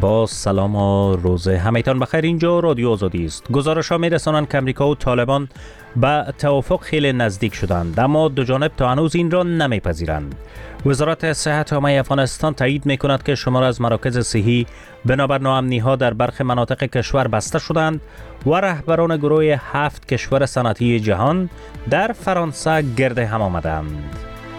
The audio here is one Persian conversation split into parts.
با سلام و روز همگان بخیر. اینجا رادیو آزادی است. گزارش‌ها می‌رسانند که امریکا و طالبان به توافق خیلی نزدیک شدند، اما دو جانب تا هنوز این را نمی‌پذیرند. وزارت صحت عامه افغانستان تایید می‌کند که شمار از مراکز صحی بنابر ناامنی‌ها در برخی مناطق کشور بسته شدند و رهبران گروه 7 کشور صنعتی جهان در فرانسه گرد هم آمدند.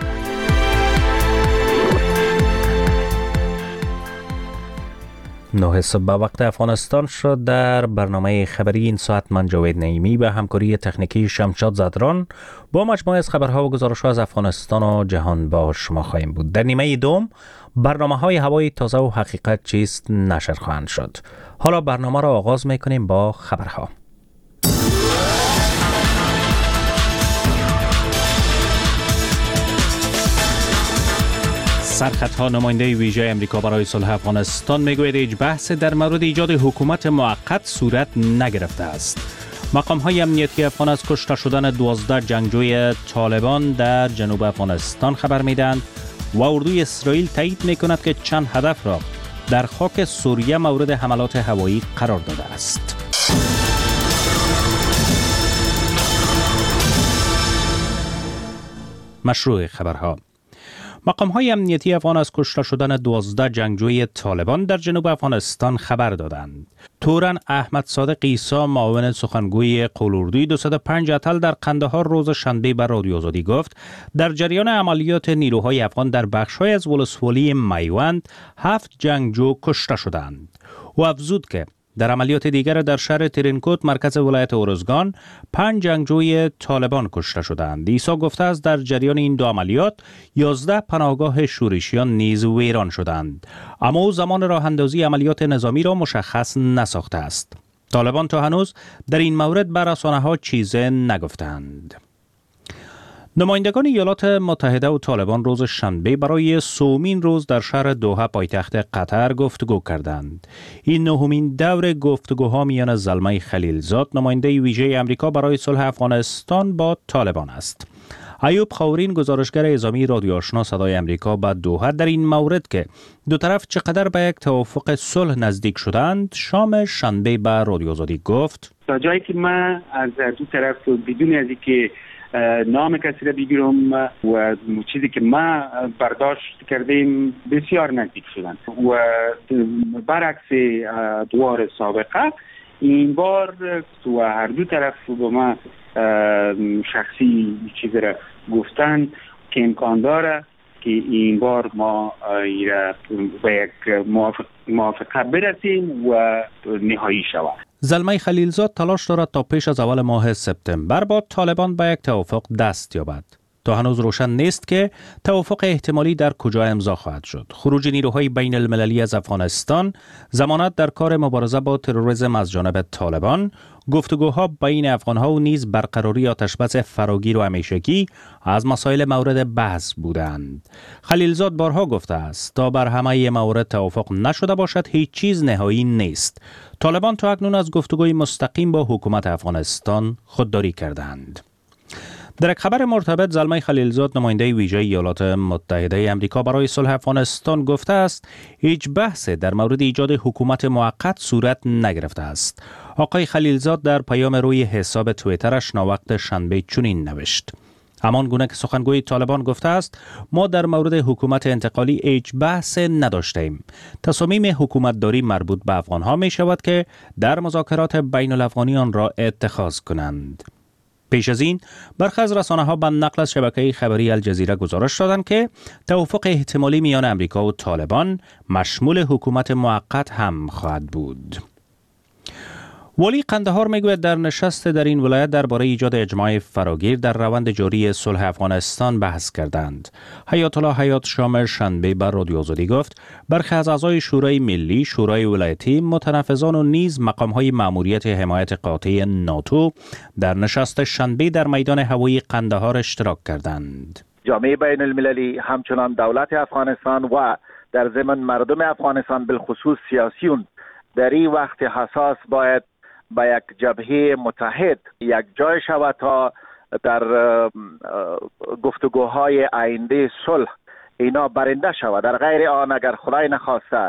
9 صبح وقت افغانستان شد. در برنامه خبری این ساعت من جاوید نعیمی به همکاری تکنیکی شمشاد زدران با مجموعه از خبرها و گزارش‌ها از افغانستان و جهان با شما خواهیم بود. در نیمه دوم برنامه‌های هوای تازه و حقیقت چیست نشر خواهند شد. حالا برنامه را آغاز می‌کنیم با خبرها. سرخطها نماینده ویژه امریکا برای صلح افغانستان میگوید هیچ بحث در مورد ایجاد حکومت موقت صورت نگرفته است. مقام‌های امنیتی افغان از کشته شدن 12 جنگجوی طالبان در جنوب افغانستان خبر میدهند و اردوی اسرائیل تایید میکند که چند هدف را در خاک سوریه مورد حملات هوایی قرار داده است. مشروع خبرها. مقام‌های امنیتی افغان از کشته شدن 12 جنگجوی طالبان در جنوب افغانستان خبر دادند. تورن احمد صادق عیسی، معاون سخنگوی قول‌اردوی 205 اتل در قندهار روز شنبه بر رادیو آزادی گفت در جریان عملیات نیروهای افغان در بخش‌های از ولسوالی میوند 7 جنگجو کشته شدند. او افزود که در عملیات دیگر در شهر ترینکوت مرکز ولایت ارزگان 5 جنگجوی طالبان کشته شدند. عیسی گفته است در جریان این دو عملیات 11 پناهگاه شورشیان نیز ویران شدند، اما او زمان راه اندازی عملیات نظامی را مشخص نساخته است. طالبان تا هنوز در این مورد بر رسانه‌ها چیزی نگفتند. نمایندگان ایالات متحده و طالبان روز شنبه برای سومین روز در شهر دوحه پایتخت قطر گفتگو کردند. این نهمین دور گفتگوها میان زلمه خلیلزاد، نماینده ویژه امریکا برای صلح افغانستان، با طالبان است. ایوب خاورین، گزارشگر اعزامی رادیو آشنا صدای امریکا، با دوحه در این مورد که دو طرف چقدر به یک توافق صلح نزدیک شدند شام شنبه به رادیو آزادی گفت: تا جایی که من از دو طرف بدون از اینکه نام کسی را بگیرم و چیزی که ما برداشت کردیم بسیار نزدیک شدن و برعکس دوار سابقه این بار تو هر دو طرف با ما شخصی چیزی را گفتن که امکان داره که این بار ما به یک موافقه برسیم و نهایی شود. زلمه خلیلزاد تلاش دارد تا پیش از اول ماه سپتامبر با طالبان به یک توافق دست یابد. تا هنوز روشن نیست که توافق احتمالی در کجا امضا خواهد شد. خروج نیروهای بین المللی از افغانستان، ضمانت در کار مبارزه با تروریسم از جانب طالبان، گفتگوها بین افغانها و نیز برقراری آتشبس فراگیر و همیشگی از مسائل مورد بحث بودند. خلیلزاد بارها گفته است تا بر همه موارد توافق نشده باشد هیچ چیز نهایی نیست. طالبان تا اکنون از گفتگوی مستقیم با حکومت افغانستان خودداری کردند. در یک خبر مرتبط، زلمه خلیلزاد، نماینده ویژه ایالات متحده امریکا برای صلح افغانستان، گفته است هیچ بحث در مورد ایجاد حکومت موقت صورت نگرفته است. آقای خلیلزاد در پیام روی حساب توییترش ناوقت شنبه چنین نوشت: همان گونه که سخنگوی طالبان گفته است ما در مورد حکومت انتقالی هیچ بحث نداشتیم. تصامیم حکومتداری مربوط به افغانها می شود که در مذاکرات بین الافغانی آن را اتخاذ کنند. پیش از این برخی از رسانه‌ها به نقل از شبکه خبری الجزیره گزارش دادند که توافق احتمالی میان امریکا و طالبان مشمول حکومت موقت هم خواهد بود. ولی قندهار میگوید در نشست در این ولایت درباره ایجاد اجماع فراگیر در روند جاری صلح افغانستان بحث کردند. حیات الله حیات شام شنبه بر رادیو آزادی گفت برخی از اعضای شورای ملی، شورای ولایتی، متنفذان و نیز مقام‌های مأموریت حمایت قاطع ناتو در نشست شنبه در میدان هوایی قندهار اشتراک کردند. جامعه بین المللی همچنان دولت افغانستان و در ضمن مردم افغانستان بالخصوص سیاسیون در این وقت حساس باید با یک جبهه متحد یک جای شود تا در گفتگوهای آینده صلح اینا برنده شود. در غیر آن اگر خدای نخواسته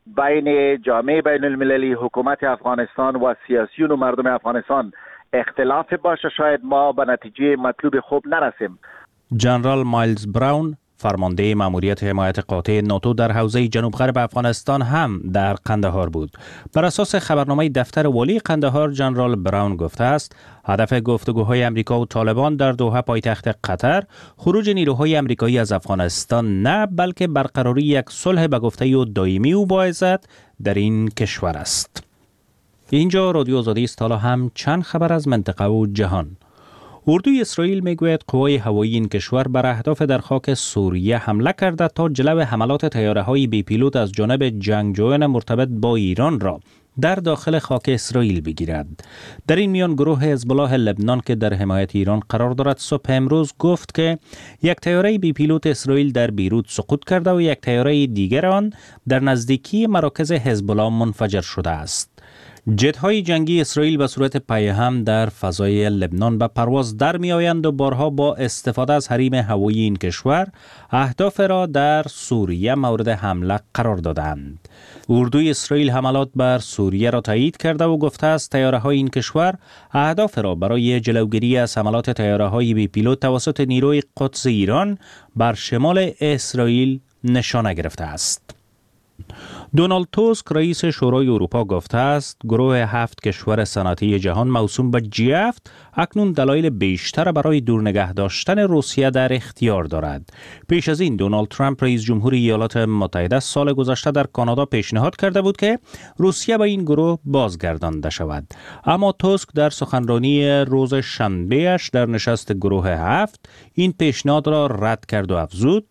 بین جامعه بین المللی، حکومت افغانستان و سیاسیون و مردم افغانستان اختلاف باشه، شاید ما به نتیجه مطلوب خوب نرسیم. جنرال مایلز براون، فرمانده ماموریت حمایت قاطع ناتو در حوزه جنوب غرب افغانستان هم در قندهار بود. بر اساس خبرنامه دفتر والی قندهار، جنرال براون گفته است هدف گفتگوهای امریکا و طالبان در دوحه پایتخت قطر خروج نیروهای امریکایی از افغانستان نه، بلکه برقراری یک صلح به گفته و دائمی و باعث در این کشور است. اینجا رادیو آزادی است. حالا هم چند خبر از منطقه و جهان. اردوی اسرائیل میگوید قوای هوایی این کشور بر اهداف در خاک سوریه حمله کرده تا جلو حملات طیاره‌های بی پیلوت از جانب جنگجویان مرتبط با ایران را در داخل خاک اسرائیل بگیرد. در این میان گروه حزب الله لبنان که در حمایت ایران قرار دارد صبح امروز گفت که یک طیاره بی پیلوت اسرائیل در بیروت سقوط کرده و یک طیاره دیگر آن در نزدیکی مراکز حزب الله منفجر شده است. جت‌های جنگی اسرائیل به صورت پیهم در فضای لبنان به پرواز در می آیند و بارها با استفاده از حریم هوایی این کشور اهداف را در سوریه مورد حمله قرار دادند. اردوی اسرائیل حملات بر سوریه را تایید کرده و گفته است طیاره‌های این کشور اهداف را برای جلوگیری از حملات طیاره‌های بی پیلوت توسط نیروی قدس ایران بر شمال اسرائیل نشانه گرفته است. دونالد توسک رئیس شورای اروپا گفته است گروه 7 کشور صنعتی جهان موسوم به G7 اکنون دلایل بیشتر برای دور نگه داشتن روسیه در اختیار دارد. پیش از این دونالد ترامپ رئیس جمهور ایالات متحده سال گذشته در کانادا پیشنهاد کرده بود که روسیه به این گروه بازگردانده شود، اما توسک در سخنرانی روز شنبه‌اش در نشست گروه 7 این پیشنهاد را رد کرد و افزود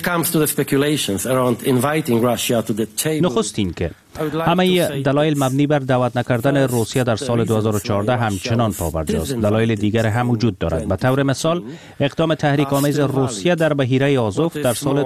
نخست این که همه دلایل مبنی بر دعوت نکردن روسیه در سال 2014 همچنان پابرجاست. دلایل دیگر هم وجود دارد. به طور مثال اقدام تحریک آمیز روسیه در بحیره آزوف در سال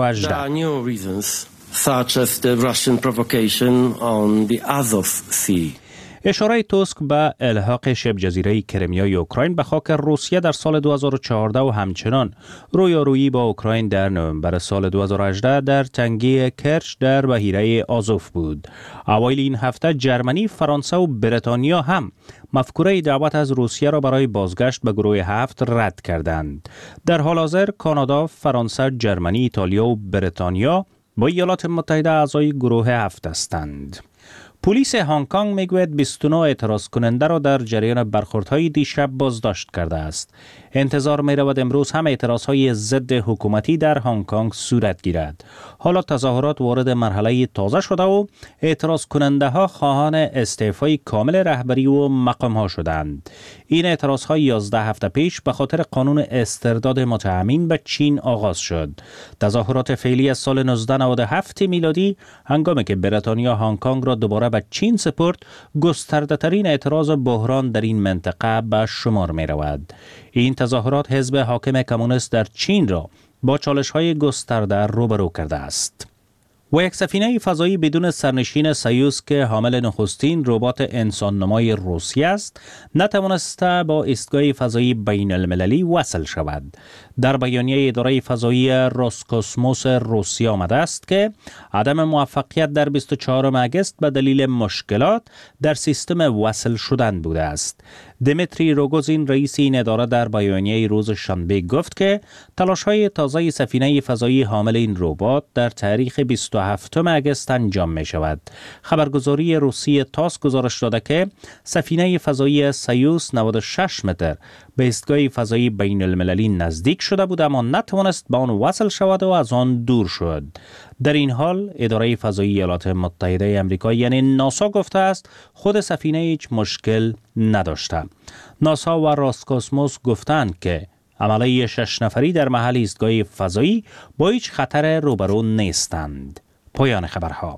2018. اشاره توسک به الحاق شبه جزیره کرمیا اوکراین به خاک روسیه در سال 2014 و همچنان رویارویی با اوکراین در نوامبر سال 2018 در تنگه کرچ در بحیره آزوف بود. اوایل این هفته جرمنی، فرانسه و بریتانیا هم مفکوره دعوت از روسیه را برای بازگشت به گروه 7 رد کردند. در حال حاضر کانادا، فرانسه، جرمنی، ایتالیا و بریتانیا با ایالات متحده اعضای گروه 7 هستند. پلیس هنگ کنگ میگوید 29 اعتراض کننده را در جریان برخوردهای دیشب بازداشت کرده است. انتظار می رود امروز هم اعتراضهای ضد حکومتی در هنگ کنگ صورت گیرد. حالا تظاهرات وارد مرحله تازه شده و اعتراض کننده ها خواهان استعفای کامل رهبری و مقام ها شدند. این اعتراض ها 11 هفته پیش به خاطر قانون استرداد متهمین به چین آغاز شد. تظاهرات فعلی از سال 1997 میلادی هنگامی که بریتانیا هنگ کنگ را دوباره به چین سپرد گسترده ترین اعتراض بحران در این منطقه به شمار می رود. این تظاهرات حزب حاکم کمونیست در چین را با چالش‌های گسترده روبرو کرده است. و یک سفینه فضایی بدون سرنشین سیوس که حامل نخستین ربات انسان‌نمای روسیه است نتوانسته با ایستگاه فضایی بین المللی وصل شود. در بیانیه اداره فضایی روسکوسموس روسیه آمده است که عدم موفقیت در 24 اگست به دلیل مشکلات در سیستم وصل شدن بوده است. دمیتری روگوزین رئیس این اداره در بیانیه روز شنبه گفت که تلاش‌های تازه سفینه فضایی حامل این ربات در تاریخ 27 اگست انجام می شود. خبرگزاری روسی تاس گزارش داده که سفینه فضایی سیوس 96 متر به ایستگاه فضایی بین المللی نزدیک شده بود اما نتوانست به آن وصل شود و از آن دور شد. در این حال اداره فضایی ایالات متحده آمریکا یعنی ناسا گفته است خود سفینه هیچ مشکل نداشته. ناسا و روسکوسموس گفتند که عمله 6 نفری در محل ایستگاه فضایی با هیچ خطر روبرو نیستند. پایان خبرها.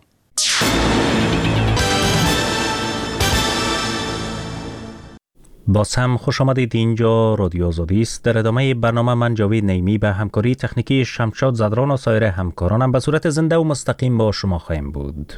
باز هم خوش آمدید. اینجا رادیو آزادی است. در ادامه برنامه من جاوید نیمی به همکاری تکنیکی شمشاد زدران و سایر همکارانم به صورت زنده و مستقیم با شما خواهیم بود.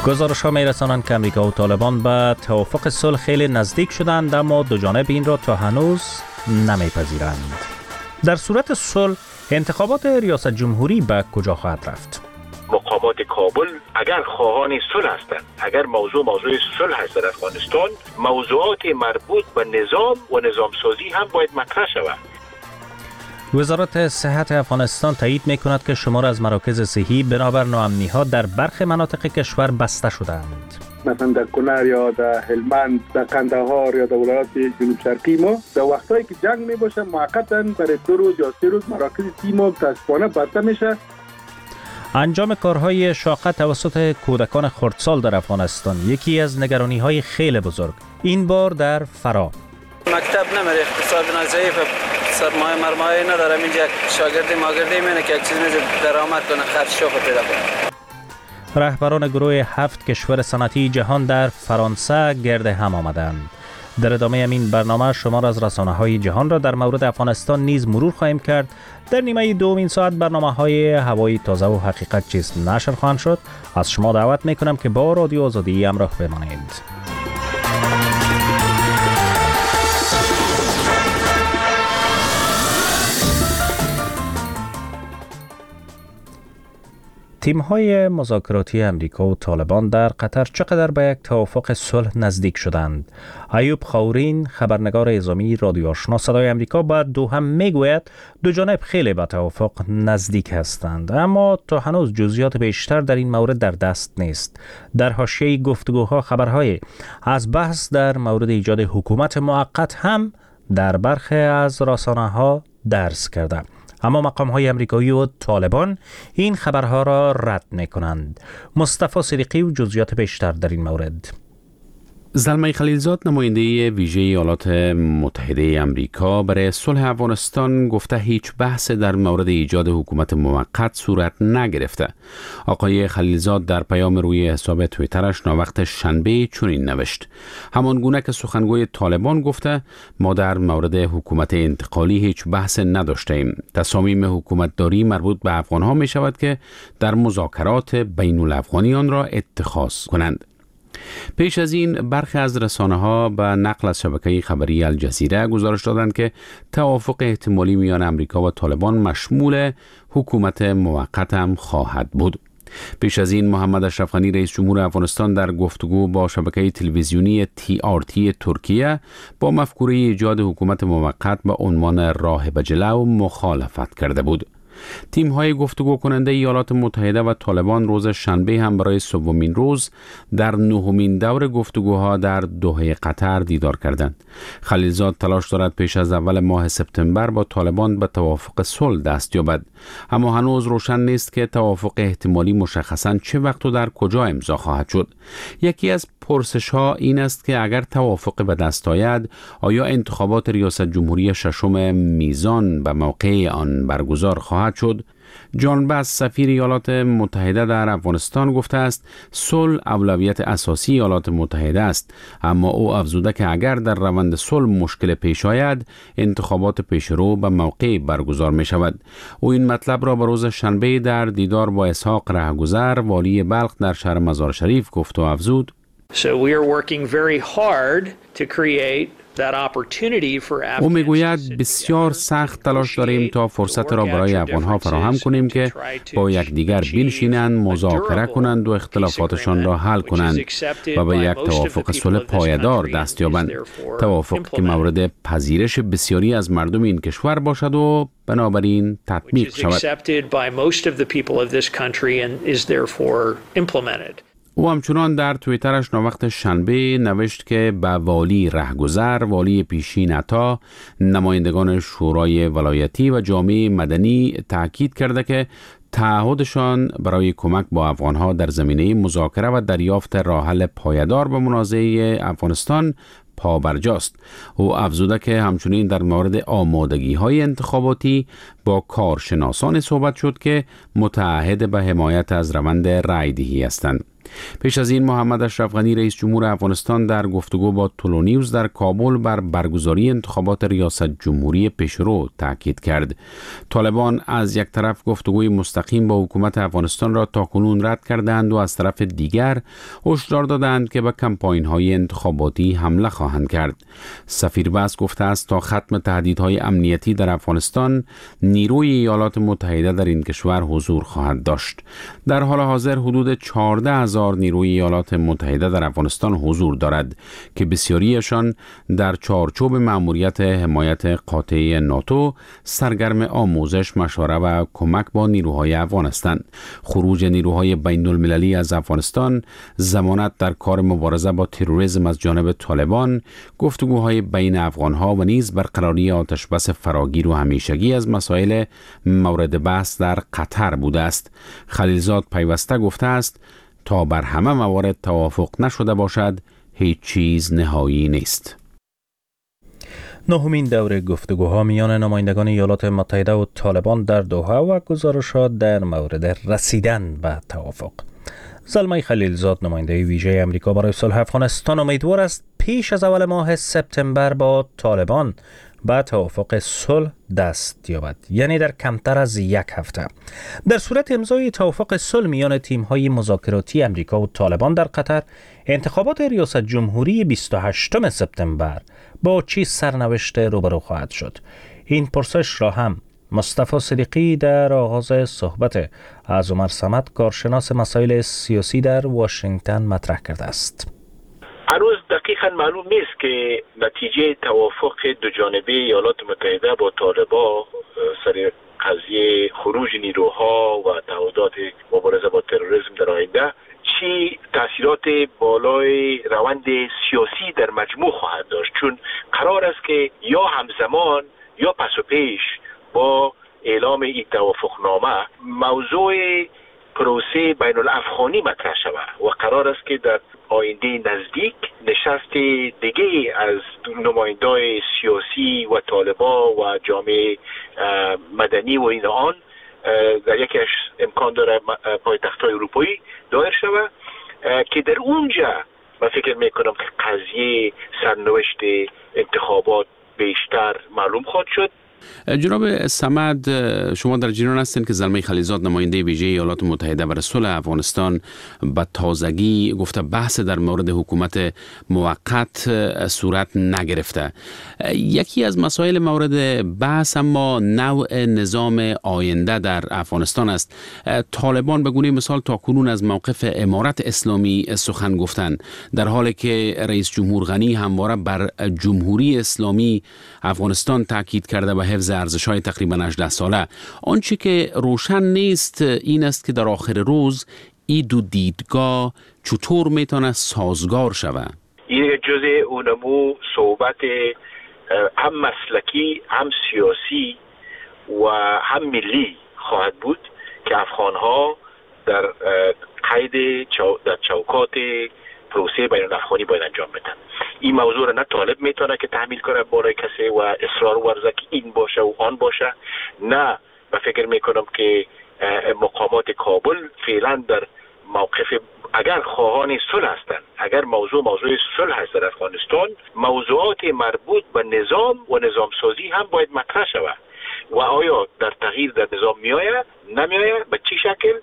گزارش‌ها می‌رسانند که امریکا و طالبان به توافق صلح خیلی نزدیک شدند، اما دو جانب این را تا هنوز نمی‌پذیرند. در صورت صلح انتخابات ریاست جمهوری به کجا خواهد رفت؟ مقامات کابل اگر خواهان صلح هستند، اگر موضوع صلح است در افغانستان، موضوعات مربوط به نظام و نظام سازی هم باید مطرح شود. وزارت صحت افغانستان تایید می‌کند که شمار از مراکز صحی بنابر ناامنی‌ها در برخی مناطق کشور بسته شدند. مثلا در کنر یا در هلمند، در قندهار یا در ولایات جنوب شرقی ما در وقتایی که جنگ میباشه موقتا برای 2 روز یا 3 روز مراکز صحی ما متاسفانه بسته میشه. انجام کارهای شاقه توسط کودکان خردسال در افغانستان یکی از نگرانی‌های خیلی بزرگ، این بار در فرا. مکتب نمیره، اقتصاد ضعیف، سرمایه مرمایه نداره، اینجا شاگردی ماگردی میونه که یک چیز میشه درآمد کنه، خرج پیدا کنه. رهبران گروه 7 کشور صنعتی جهان در فرانسه گرد هم آمدند. در ادامه این برنامه شمار از رسانه‌های جهان را در مورد افغانستان نیز مرور خواهیم کرد. در نیمه دوم ساعت برنامه‌های هوایی تازه و حقیقت چیست نشر خواهند شد. از شما دعوت می‌کنم که با رادیو آزادی همراه بمانید. تیم‌های مذاکراتی امریکا و طالبان در قطر چقدر به یک توافق صلح نزدیک شدند؟ ایوب خاورین، خبرنگار اعزامی رادیو آشنا صدای امریکا، با دوحه میگوید دو جانب خیلی به توافق نزدیک هستند، اما تا هنوز جزئیات بیشتر در این مورد در دست نیست. در حاشیه گفتگوها خبرهای از بحث در مورد ایجاد حکومت موقت هم در برخی از رسانه‌ها درز کرده، اما مقام‌های امریکایی و طالبان این خبرها را رد می‌کنند. مصطفی صدیقی و جزئیات بیشتر در این مورد. زلمه خلیلزاد، نماینده ویژه ایالات متحده امریکا برای صلح افغانستان، گفته هیچ بحث در مورد ایجاد حکومت موقت صورت نگرفته. آقای خلیلزاد در پیام روی حساب توییترش ناوقت شنبه چنین نوشت: همانگونه که سخنگوی طالبان گفته، ما در مورد حکومت انتقالی هیچ بحث نداشتیم. تصامیم حکومتداری مربوط به افغانها می شود که در مذاکرات بین الافغانی آن را اتخاذ کنند. پیش از این برخی از رسانه‌ها به نقل از شبکه خبری الجزیره گزارش دادند که توافق احتمالی میان امریکا و طالبان مشمول حکومت موقت هم خواهد بود. پیش از این محمد اشرف غنی رئیس جمهور افغانستان در گفتگو با شبکه تلویزیونی TRT ترکیه با مفکوره ایجاد حکومت موقت به عنوان راه به جلو مخالفت کرده بود. تیم‌های گفتگو کننده ایالات متحده و طالبان روز شنبه هم برای سومین روز در نهمین دور گفتگوها در دوحه قطر دیدار کردند. خلیلزاد تلاش دارد پیش از اول ماه سپتامبر با طالبان به توافق صلح دست یابد، اما هنوز روشن نیست که توافق احتمالی مشخصاً چه وقت و در کجا امضا خواهد شد. یکی از پرسش‌ها این است که اگر توافق به دست آید، آیا انتخابات ریاست جمهوری ششم میزان به موقع آن برگزار خواهد شد؟ جان بس، سفیر ایالات متحده در افغانستان، گفته است صلح اولویت اساسی ایالات متحده است، اما او افزوده که اگر در روند صلح مشکل پیش آید، انتخابات پیشرو به موقع برگزار می شود. او این مطلب را به روز شنبه در دیدار با اسحاق رهگذر، والی بلخ در شهر مزار شریف گفت و افزود: او میگوید بسیار سخت تلاش داریم تا فرصت را برای افغانها فراهم کنیم که با یکدیگر بنشینند، مذاکره کنند و اختلافاتشان را حل کنند و به یک توافق صلح پایدار دست یابند. توافق که مورد پذیرش بسیاری از مردم این کشور باشد و بنابراین تطبیق شود. او همچنان در توییترش ناوقت شنبه نوشت که به والی رهگذر، والی پیشین عطا، نمایندگان شورای ولایتی و جامعه مدنی تاکید کرده که تعهدشان برای کمک با افغانها در زمینه مذاکره و دریافت راه حل پایدار به منازعه افغانستان پابرجاست. او افزوده که همچنین در مورد آمادگی‌های انتخاباتی با کارشناسان صحبت شد که متعهد به حمایت از روند رایدهی هستند. پیش از این محمد اشرف غنی رئیس جمهور افغانستان در گفتگو با تولونیوز در کابل بر برگزاری انتخابات ریاست جمهوری پیشرو تاکید کرد. طالبان از یک طرف گفتگوی مستقیم با حکومت افغانستان را تاکنون رد کردند و از طرف دیگر هشدار دادند که به کمپاین‌های انتخاباتی حمله خواهند کرد. سفیر بس گفته است تا ختم تهدیدهای امنیتی در افغانستان نیروی ایالات متحده در این کشور حضور خواهد داشت. در حال حاضر حدود 14,000 نیروی ایالات متحده در افغانستان حضور دارد که بسیاریشان در چارچوب مأموریت حمایت قاطع ناتو سرگرم آموزش، مشاوره و کمک با نیروهای افغان هستند. خروج نیروهای بین المللی از افغانستان، ضمانت در کار مبارزه با تروریسم از جانب طالبان، گفتگوهای بین افغانها و نیز برقراری آتشبس فراگیر و همیشگی از مسائل مورد بحث در قطر بوده است. خلیلزاد پیوسته گفته است تا بر همه موارد توافق نشده باشد هیچ چیز نهایی نیست. نهمین دور گفتگوها میان نمایندگان ایالات متحده و طالبان در دوحه و گزارشات در مورد رسیدن به توافق. زلمه خلیلزاد نماینده ویژه امریکا برای صلح افغانستان امیدوار است پیش از اول ماه سپتامبر با طالبان به توافق صلح دست یابد، یعنی در کمتر از یک هفته. در صورت امضای توافق صلح میان تیم‌های مذاکراتی امریکا و طالبان در قطر، انتخابات ریاست جمهوری 28 سپتامبر با چه سرنوشت روبرو خواهد شد؟ این پرسش را هم مصطفی صدیقی در آغاز صحبت از عمر صمد، کارشناس مسائل سیاسی در واشنگتن مطرح کرده است. هنوز دقیقا معلوم نیست که نتیجه توافق دو جانبه ایالات متحده با طالبان سر قضیه خروج نیروها و تعهدات مبارزه با تروریسم در آینده چی تاثیرات بالای روند سیاسی در مجموع خواهد داشت، چون قرار است که یا همزمان یا پس و پیش با اعلام این توافقنامه موضوع پروسه بین الافغانی مطرح شود و قرار است که در آینده نزدیک نشست دیگه از نمایندای سیاسی و طالبان و جامعه مدنی و این آن در یکیش امکان داره پایتخت‌های اروپایی دایر شود که در اونجا من فکر میکنم که قضیه سرنوشت انتخابات بیشتر معلوم خواهد شد. جناب صمد، شما در جریان هستید که زلمه خلیلزاد نماینده ویژه ایالات متحده برای صلح افغانستان به تازگی گفته بحث در مورد حکومت موقت صورت نگرفته. یکی از مسائل مورد بحث اما نوع نظام آینده در افغانستان است. طالبان به گونه مثال تاکنون از موقف امارت اسلامی سخن گفتند، در حالی که رئیس جمهور غنی همواره بر جمهوری اسلامی افغانستان تاکید کرده به حفظ ارزش‌های تقریباً 18 ساله. آنچه که روشن نیست این است که در آخر روز این دو دیدگاه چطور میتونه سازگار شود. این جزء اونمو صحبت هم مسلکی، هم سیاسی و هم ملی خواهد بود که افغان‌ها در قید در چوکات پروسه بین الافغانی باید انجام بدن. این موضوع را نه طالب میتونه که تحمیل کنه برای کسی و اصرار ورزه که این باشه و آن باشه، نه و فکر میکنم که مقامات کابل فعلا در موقف اگر خواهان صلح هستند، اگر موضوع صلح هست در افغانستان، موضوعات مربوط به نظام و نظام سازی هم باید مطرح شود و آیا در تغییر در نظام میآید نمیآید به چه شکل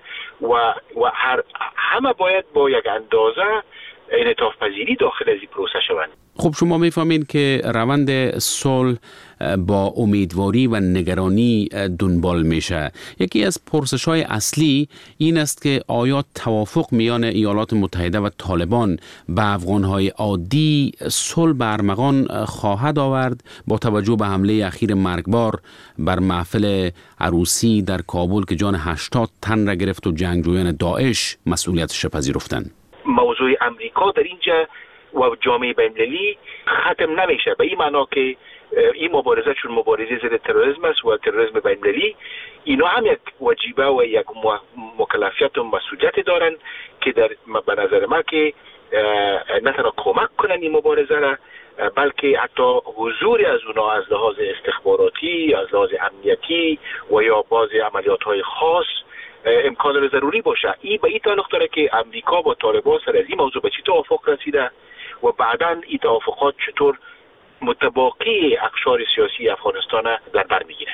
و همه باید با یک اندازه انعطاف پذیری داخل از این پروسه شوند. خب شما میفهمین که روند صلح با امیدواری و نگرانی دنبال میشه. یکی از پرسش‌های اصلی این است که آیا توافق میان ایالات متحده و طالبان به افغان‌های عادی صلح به ارمغان خواهد آورد با توجه به حمله اخیر مرگبار بر محفل عروسی در کابل که جان 80 تن را گرفت و جنگجویان داعش مسئولیتش پذیرفتند؟ موضوع امریکا در اینجا و جامعه بین‌المللی ختم نمیشه، به این معنا که این مبارزه چون مبارزه ضد تروریسم است و تروریسم بین‌المللی، اینا هم یک واجبه و یک مکلفیت و مسئولیت دارن که در به نظر من که نه تنها کمک کنن این مبارزه را بلکه حتی حضور از اونا از لحاظ استخباراتی، از لحاظ امنیتی و یا بعضی عملیات‌های خاص امکان ضروری باشه. این به این تعلق داره که امریکا با طالبان سر از این موضوع به چی توافق رسیده و بعداً این توافقات چطور متباقی اقشار سیاسی افغانستان در بر میگیره.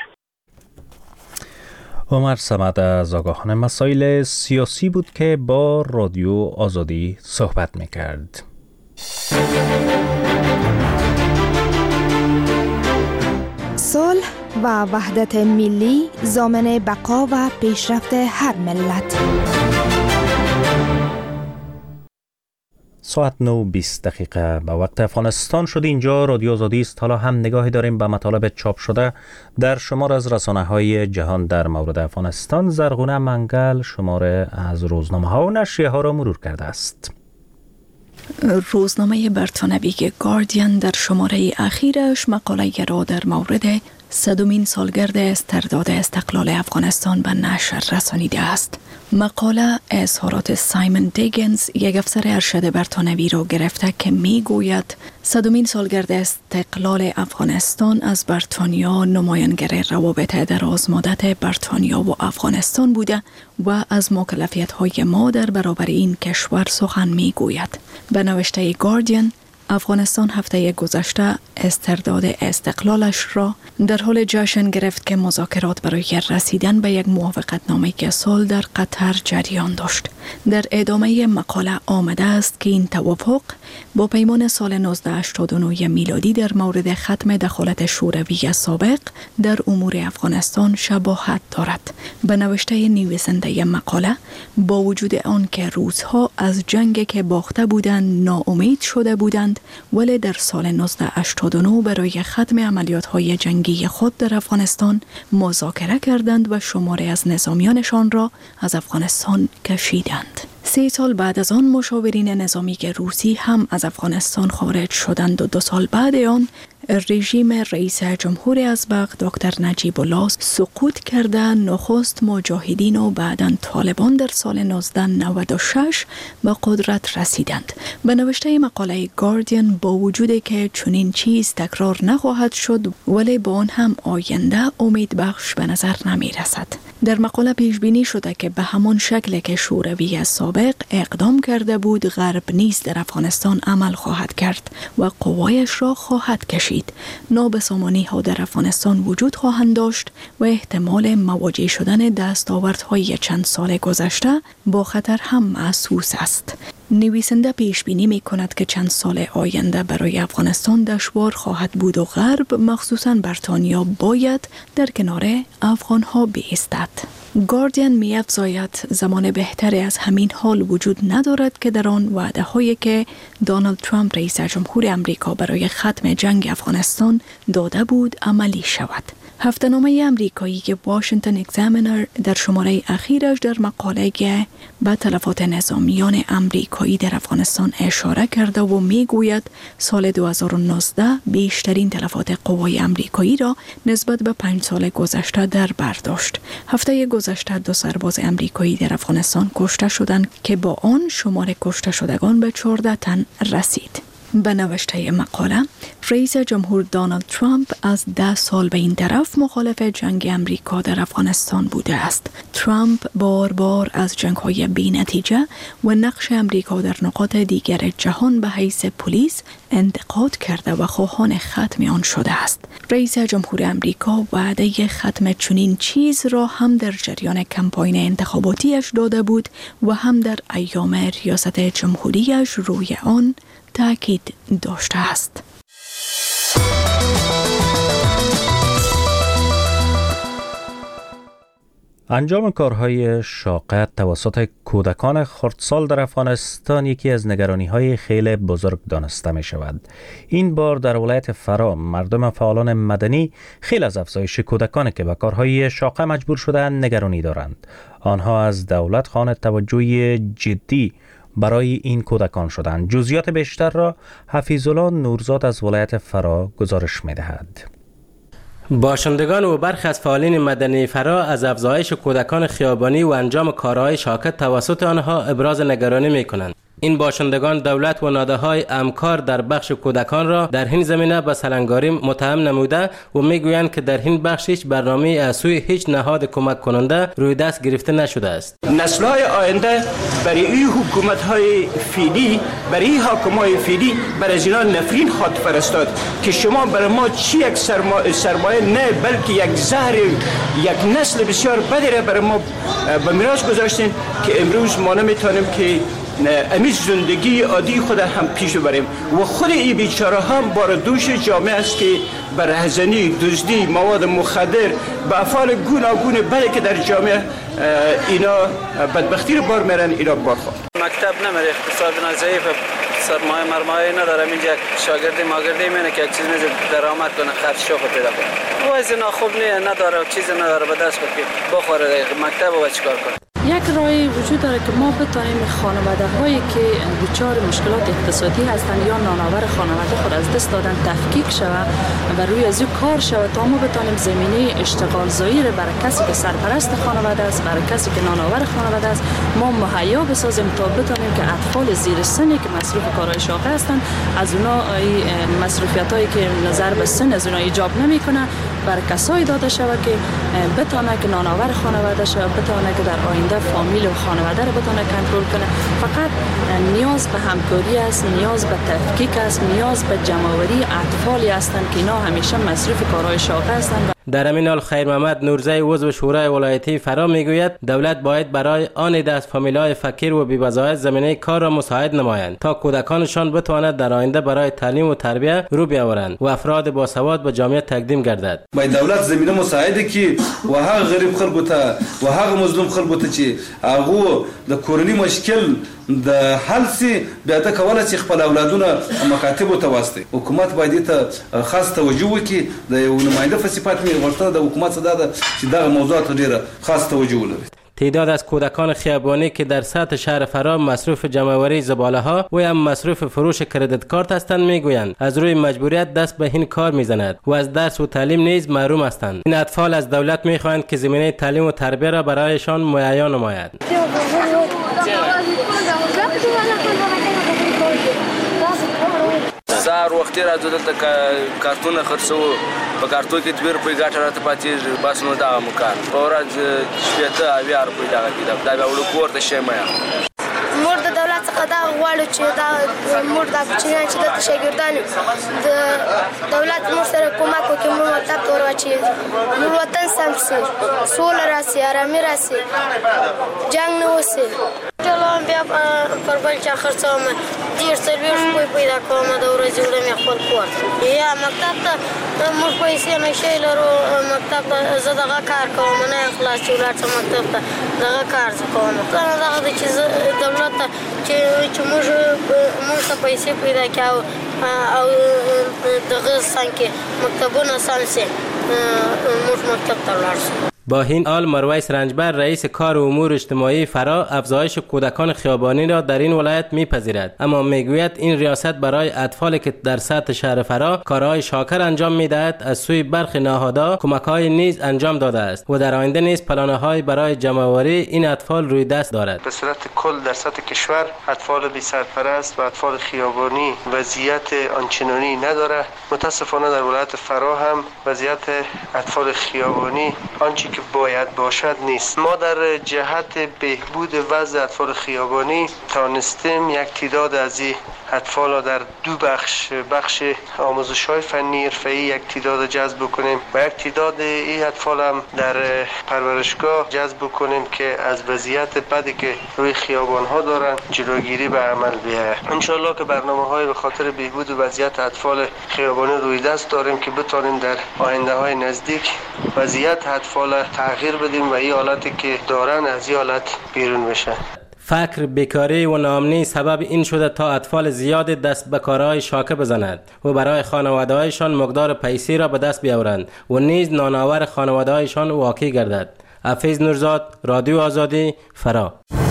عمر صمد از آگاهان مسائل سیاسی بود که با رادیو آزادی صحبت میکرد. صلح و وحدت ملی ضامن بقا و پیشرفت هر ملت. ساعت 9:20 به وقت افغانستان شد. اینجا رادیو آزادی است. حالا هم نگاهی داریم به مطالب چاپ شده در شمار از رسانه‌های جهان در مورد افغانستان. زرغونه منگل شماره از روزنامه‌ها و نشریه‌ها را مرور کرده است. روزنامه بریتانیایی گاردین در شماره اخیرش مقاله را در مورد 100مین سالگرد استرداد استقلال افغانستان به نشر رسانیده است. مقاله اظهارات سایمون دیگنز، یک افسر ارشد بریتانیایی را گرفته که میگوید 100مین سالگرد استقلال افغانستان از بریتانیا نمایانگر روابط دراز مدت بریتانیا و افغانستان بوده و از مکلفیت‌های ما در برابر این کشور سخن میگوید. به نوشته گاردین، افغانستان هفته گذشته استرداد استقلالش را در حال جشن گرفت که مذاکرات برای رسیدن به یک موافقتنامه صلح در قطر جریان داشت. در ادامه مقاله آمده است که این توافق با پیمان سال 1989 میلادی در مورد ختم دخالت شوروی سابق در امور افغانستان شباهت دارد. به نوشته نویسنده مقاله، با وجود آن که روس‌ها از جنگ که باخته بودند ناامید شده بودند، ولی در سال 1989 برای ختم عملیات‌های جنگی خود در افغانستان مذاکره کردند و شماری از نظامیانشان را از افغانستان کشیدند. 3 سال بعد از آن مشاورین نظامی روسی هم از افغانستان خارج شدند و 2 سال بعد آن رژیم رئیس جمهور ازبق دکتر نجیب الله سقوط کرده نخست مجاهدین و بعداً طالبان در سال 1996 به قدرت رسیدند. به نوشته مقاله گاردین، با وجود که چنین چیز تکرار نخواهد شد ولی با آن هم آینده امید بخش به نظر نمی رسد. در مقاله پیش بینی شده که به همان شکل که شوروی سابق اقدام کرده بود، غرب نیز در افغانستان عمل خواهد کرد و قوایش را خواهد کشید. نابسامانی ها در افغانستان وجود خواهند داشت و احتمال مواجه شدن دستاوردهای چند سال گذشته با خطر هم محسوس است. نویسنده پیش بینی می کند که چند سال آینده برای افغانستان دشوار خواهد بود و غرب مخصوصاً بریتانیا باید در کنار افغان ها بایستد. گاردین می افزاید زمان بهتری از همین حال وجود ندارد که در آن وعده هایی که دونالد ترامپ رئیس جمهور امریکا برای ختم جنگ افغانستان داده بود عملی شود. هفته‌نامه امریکایی که واشنگتن اگزامینر در شماره اخیرش در مقاله به تلفات نظامیان امریکایی در افغانستان اشاره کرده و میگوید سال 2019 بیشترین تلفات قوای امریکایی را نسبت به 5 سال گذشته در بر داشت. هفته گذشته 2 سرباز امریکایی در افغانستان کشته شدند که با آن شمار کشته شدگان به 14 تن رسید. به نوشته مقاله، رئیس جمهور دونالد ترامپ از 10 سال به این طرف مخالف جنگ امریکا در افغانستان بوده است. ترامپ بار بار از جنگ‌های بی‌نتیجه و نقش امریکا در نقاط دیگر جهان به حیث پلیس انتقاد کرده و خواهان ختم آن شده است. رئیس جمهور امریکا وعده ختم چنین چیز را هم در جریان کمپاین انتخاباتیش داده بود و هم در ایام ریاست جمهوریش روی آن تأکید داشته است. انجام کارهای شاق توسط کودکان خردسال در افغانستان یکی از نگرانی‌های خیلی بزرگ دانسته می شود. این بار در ولایت فرا مردم فعالان مدنی خیلی از افزایش کودکانی که به کارهای شاقه مجبور شدند نگرانی دارند. آنها از دولت خواهان توجه جدی برای این کودکان شدند. جزئیات بیشتر را حفیظالله نورزاد از ولایت فرا گزارش می‌دهد. باشندگان و برخی از فعالین مدنی فرا از افزایش کودکان خیابانی و انجام کارهای شاکت توسط آنها ابراز نگرانی می‌کنند. این باشندگان دولت و نهادهای همکار در بخش کودکان را در این زمینه به سلنگاری متهم نموده و میگویند که در این بخش هیچ برنامه از سوی هیچ نهاد کمک کننده روی دست گرفته نشده است. نسل‌های آینده برای این حکومت‌های فعلی، برای این حاکمای فعلی برای از اینا نفرین خواهد فرستاد که شما برای ما چی یک سرمایه نه بلکه یک زهر، یک نسل بسیار بدی را برای ما به میراث گذاشتین که امروز ما نمیتونیم که امیز زندگی عادی خود هم پیش ببریم و خود این بیچاره هم بار دوش جامعه است که بر رهزنی، دزدی، مواد مخدر به افعال گوناگون بده که در جامعه اینا بدبختی رو بار میرن، اینا بار خورد. مکتب نمیره، اقتصاد ضعیف، سرمایه مرمایه ندارم، اینجا شاگردی ماگردی میونه که یک چیز نیز درآمد کنه، خرجشو خود پیدا کنه. وضع خوب نداره، چیزی نداره به دست که بخوره مکتب و چیکار کنه. یک راهی وجود داره که ما بتونیم خانواده هایی که دچار مشکلات اقتصادی هستند یا نانآور خانواده خود از دست دادن تفکیک شود و روی از او کار شود تا ما بتونیم زمینه اشتغال زایی را برای کسی که سرپرست خانواده است، برای کسی که نانآور خانواده است ما مهیا بسازیم تا بتونیم که اطفال زیر سنی که مصروف کارهای شاقه هستند از اونا مصروفیت هایی که نظر به سن از اونا ایجاب نمیکنه برای کسایی داده شود که بتونه که نانآور خانواده شود، بتونه که در آینده فامیل و خانواده رو بتونه کنترل کنه. فقط نیاز به همکاری است، نیاز به تفکیک است، نیاز به جمع‌آوری اطفالی هستند که اینا همیشه مصروف کارهای شاقه هستند. در همین حال خیر محمد نورزی عضو شورای ولایتی فرا میگوید دولت باید برای آن عده از فامیل‌های فقیر و بی‌وظایف زمینه کار را مساعد نمایند تا کودکانشان بتواند در آینده برای تعلیم و تربیت رو بیاورند و افراد باسواد به جامعه تقدیم گردد. باید دولت زمینه مساعده کی و هغه غریب خلکو ته و هغه مظلوم خلکو ته چې هغه د کورنی مشکل د حل سي بیا د کوله چې خپل اولادونه مکاتب ته واسطه حکومت باید ته خاص توجه وکړي د یو نماینده په صفت ورته د حکومت صدا ده چې دا موضوعات ډیره خاص توجه ولري. تعداد از کودکان خیابانی که در سطح شهر فرا مصروف جمع‌آوری زباله ها و هم مصروف فروش کردیت کارت هستند میگویند از روی مجبوریت دست به این کار میزند و از درس و تعلیم نیز محروم هستند. این اطفال از دولت میخواهند که زمینه تعلیم و تربیت را برایشان مهیا نماید. زار وختي راځو دلته کارتونه خرڅو په کارتو کې 2 روپۍ ګټه راته پاتې بس نو دا مکان په ورځ شپته اویا روپۍ دا کېده دا به وړو کور ته شي میا مور د دولت څخه دا غواړو چې دا مور د کوچنیان چې د شاګردان د دولت مور سره کومک وکړي، مور مکتب ته ورواچي، مور وطن سم شي، سوله راسي، ارامي راسي، جنګ نه وسي. ټولم بیا پر بل چا خرڅوم، ډېر سرویس کوی پیدا کوم د ورځې وړم خپل کور یا مکتب ته موږ پیسې نشي لرو، مکتب ته زه دغه کار کوم نه خلاص چې ولاړ شم مکتب ته دغه کار کوم دغه د چې دولت ته چې موږ ته پیسې پیدا کاو او دغه څنګه مکتبونه سانسي موږ مکتب ته ولاړ شو. با این حال مرویس رنجبر رئیس کار امور اجتماعی فرا افزایش کودکان خیابانی را در این ولایت میپذیرد، اما میگوید این ریاست برای اطفالی که در سطح شهر فرا کارهای شاکر انجام میدهد از سوی برخی نهادها کمک‌های نیز انجام داده است و در آینده نیز پلان‌های برای جمع‌آوری این اطفال روی دست دارد. به صورت کل در سطح کشور اطفال بی سرپرست و اطفال خیابانی وضعیت آنچنانی نداره. متاسفانه در ولایت فرا هم وضعیت اطفال خیابانی آنچه که باید باشد نیست. ما در جهت بهبود وضع اطفال خیابانی توانستیم یک تعداد از این اطفال را در دو بخش آموزش‌های فنی حرفه‌ای یک تعداد جذب کنیم و یک تعداد این اطفال هم در پرورشگاه جذب کنیم که از وضعیت بدی که روی خیابان‌ها دارن جلوگیری به عمل بیاید. ان شاءالله که برنامه‌های به خاطر بهبود وضعیت اطفال خیابانی روی دست داریم که بتونیم در آینده‌های نزدیک وضعیت اطفال تغییر بدیم و این حالتی که دارن از این حالت بیرون بشه. فقر، بیکاری و ناامنی سبب این شده تا اطفال زیاد دست به کارهای شاکه بزنند و برای خانواده‌هایشان مقدار پیسې را به دست بیاورند و نیز نانآور خانواده‌هایشان واقع گردد. حفیظ نورزاد، رادیو آزادی، فرا.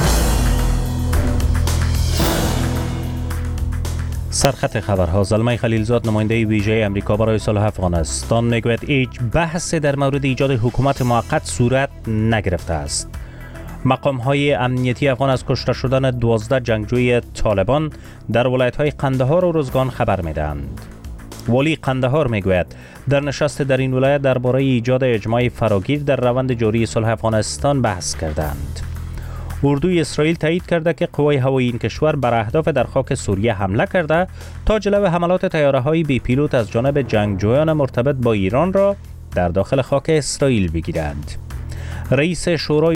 سرخط خبرها. زلمه خلیلزاد نماینده ویژه امریکا برای صلح افغانستان میگوید هیچ بحث در مورد ایجاد حکومت موقت صورت نگرفته است. مقام‌های امنیتی افغان از کشته شدن 12 جنگجوی طالبان در ولایت‌های قندهار و روزگان خبر می‌دهند. والی قندهار میگوید در نشست در این ولایت درباره ایجاد اجماع فراگیر در روند جاری صلح افغانستان بحث کردند. اردوی اسرائیل تایید کرده که قوای هوایی این کشور بر اهداف در خاک سوریه حمله کرده تا جلو حملات طیاره‌های بی پیلوت از جانب جنگجویان مرتبط با ایران را در داخل خاک اسرائیل بگیرند. رئیس شورای